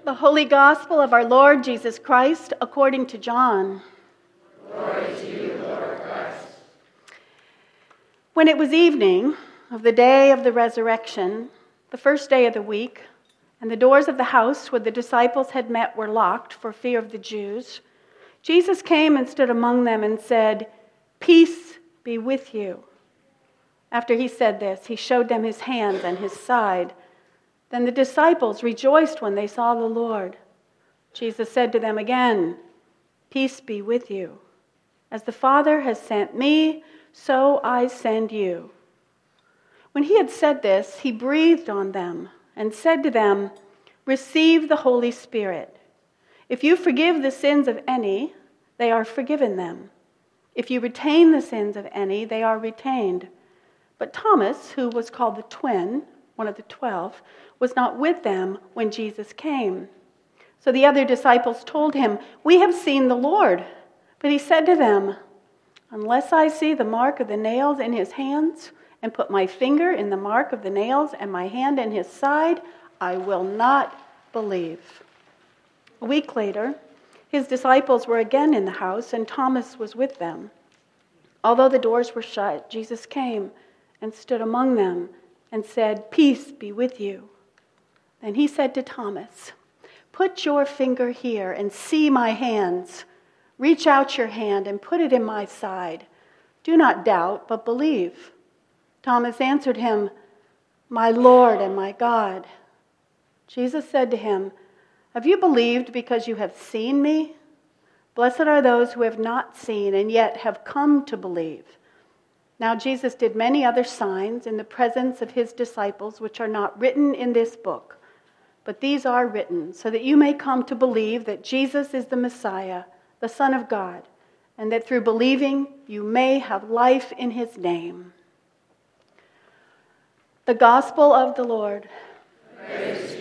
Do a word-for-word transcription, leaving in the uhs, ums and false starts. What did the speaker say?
The Holy Gospel of our Lord Jesus Christ according to John. Glory to you, Lord Christ. When it was evening of the day of the resurrection, the first day of the week, and the doors of the house where the disciples had met were locked for fear of the Jews, Jesus came and stood among them and said, "Peace be with you." After he said this, he showed them his hands and his side. Then the disciples rejoiced when they saw the Lord. Jesus said to them again, "Peace be with you. As the Father has sent me, so I send you." When he had said this, he breathed on them and said to them, "Receive the Holy Spirit. If you forgive the sins of any, they are forgiven them. If you retain the sins of any, they are retained." But Thomas, who was called the twin, one of the twelve, was not with them when Jesus came. So the other disciples told him, "We have seen the Lord." But he said to them, "Unless I see the mark of the nails in his hands, and put my finger in the mark of the nails and my hand in his side, I will not believe." A week later, his disciples were again in the house, and Thomas was with them. Although the doors were shut, Jesus came and stood among them and said, "Peace be with you." Then he said to Thomas, "Put your finger here and see my hands. Reach out your hand and put it in my side. Do not doubt, but believe." Thomas answered him, "My Lord and my God." Jesus said to him, "Have you believed because you have seen me? Blessed are those who have not seen and yet have come to believe." Now Jesus did many other signs in the presence of his disciples, which are not written in this book. But these are written so that you may come to believe that Jesus is the Messiah, the Son of God, and that through believing you may have life in his name. The Gospel of the Lord. Praise